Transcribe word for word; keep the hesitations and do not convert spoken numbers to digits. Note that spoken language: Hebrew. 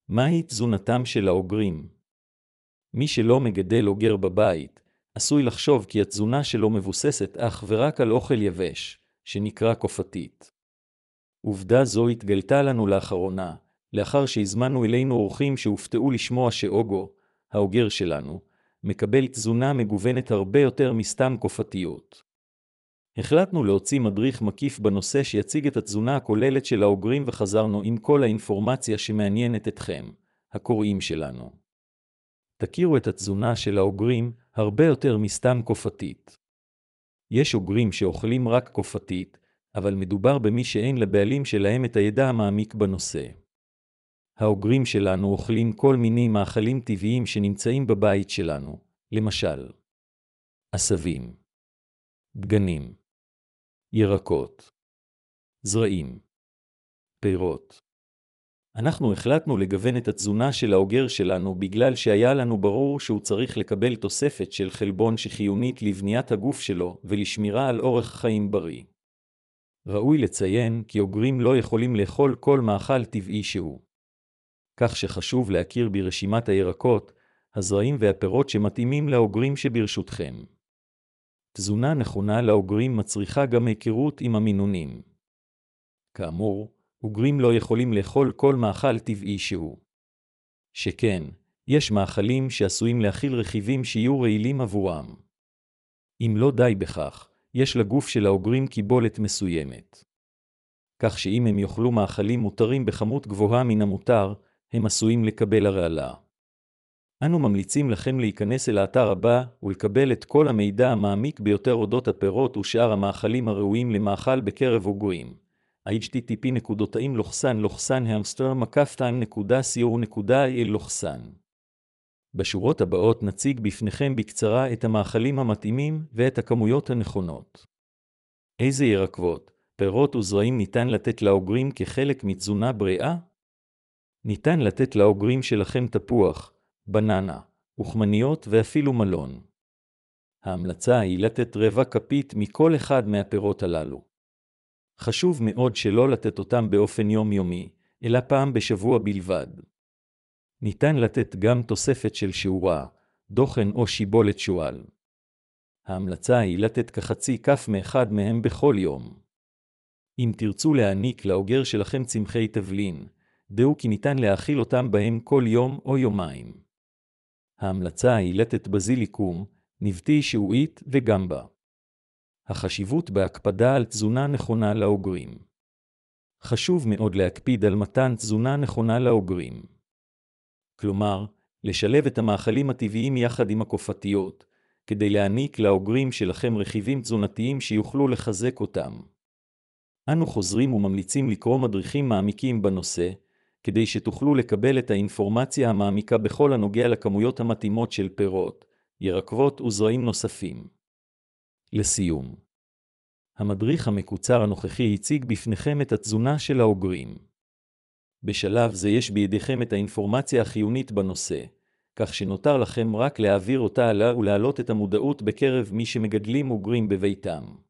מהי תזונתם של האוגרים? מי שלא מגדל אוגר בבית, עשוי לחשוב כי התזונה שלו מבוססת אך ורק על אוכל יבש, שנקרא קופתית. עובדה זו התגלתה לנו לאחרונה, לאחר שהזמנו אלינו אורחים שהופתעו לשמוע שאוגו, האוגר שלנו, מקבל תזונה מגוונת הרבה יותר מסתם קופתיות. החלטנו להוציא מדריך מקיף בנושא שיציג את התזונה הכוללת של האוגרים וחזרנו עם כל האינפורמציה שמעניינת אתכם, הקוראים שלנו. תכירו את התזונה של האוגרים הרבה יותר מסתם קופתית. יש אוגרים שאוכלים רק קופתית, אבל מדובר במי שאין לבעלים שלהם את הידע המעמיק בנושא. האוגרים שלנו אוכלים כל מיני מאכלים טבעיים שנמצאים בבית שלנו, למשל, עשבים, דגנים, ירקות, זרעים, פירות. אנחנו החלטנו לגוון את התזונה של האוגר שלנו בגלל שהיה לנו ברור שהוא צריך לקבל תוספת של חלבון שחיונית לבניית הגוף שלו ולשמירה על אורח חיים בריא. ראוי לציין כי אוגרים לא יכולים לאכול כל מאכל טבעי שהוא. כך שחשוב להכיר ברשימת הירקות, הזרעים והפירות שמתאימים לאוגרים שברשותכם. תזונה נכונה לאוגרים מצריכה גם היכרות עם המינונים. כאמור, אוגרים לא יכולים לאכול כל מאכל טבעי שהוא. שכן, יש מאכלים שעשויים להכיל רכיבים שיהיו רעילים עבורם. אם לא די בכך, יש לגוף של האוגרים קיבולת מסוימת. כך שאם הם יאכלו מאכלים מותרים בכמות גבוהה מן המותר, הם עשויים לקבל הרעלה. אנו ממליצים לכם להיכנס אל האתר הבא ולקבל את כל המידע המעמיק ביותר אודות הפירות ושאר המאכלים הראויים למאכל בקרב אוגרים. אייץ' טי טי פי נקודתיים לוחסן לוחסן המסטר מקפתיים נקודה סי או נקודה איי אל לוחסן. בשורות הבאות נציג בפניכם בקצרה את המאכלים המתאימים ואת הכמויות הנכונות. איזה ירקות, פירות וזרעים ניתן לתת לאוגרים כחלק מתזונה בריאה? ניתן לתת לאוגרים שלכם תפוח, בננה, וחמניות ואפילו מלון. ההמלצה היא לתת רבע כפית מכל אחד מהפירות הללו. חשוב מאוד שלא לתת אותם באופן יומיומי, אלא פעם בשבוע בלבד. ניתן לתת גם תוספת של שעורה, דוחן או שיבולת שועל. ההמלצה היא לתת כחצי כף מאחד מהם בכל יום. אם תרצו להעניק לאוגר שלכם צמחי תבלין, דעו כי ניתן להאכיל אותם בהם כל יום או יומיים. ההמלצה היא לתת בזיליקום, נבטי שעועית וגמבה. החשיבות בהקפדה על תזונה נכונה לאוגרים. חשוב מאוד להקפיד על מתן תזונה נכונה לאוגרים. כלומר, לשלב את המאכלים הטבעיים יחד עם הקופתיות, כדי להעניק לאוגרים שלכם רכיבים תזונתיים שיוכלו לחזק אותם. אנו חוזרים וממליצים לקרוא מדריכים מעמיקים בנושא, כדי שתוכלו לקבל את האינפורמציה המעמיקה בכל הנוגע לכמויות המתאימות של פירות, ירקות וזרעים נוספים. לסיום, המדריך המקוצר הנוכחי הציג בפניכם את התזונה של האוגרים. בשלב זה יש בידיכם את האינפורמציה החיונית בנושא, כך שנותר לכם רק להעביר אותה הלאה ולהעלות את המודעות בקרב מי שמגדלים אוגרים בביתם.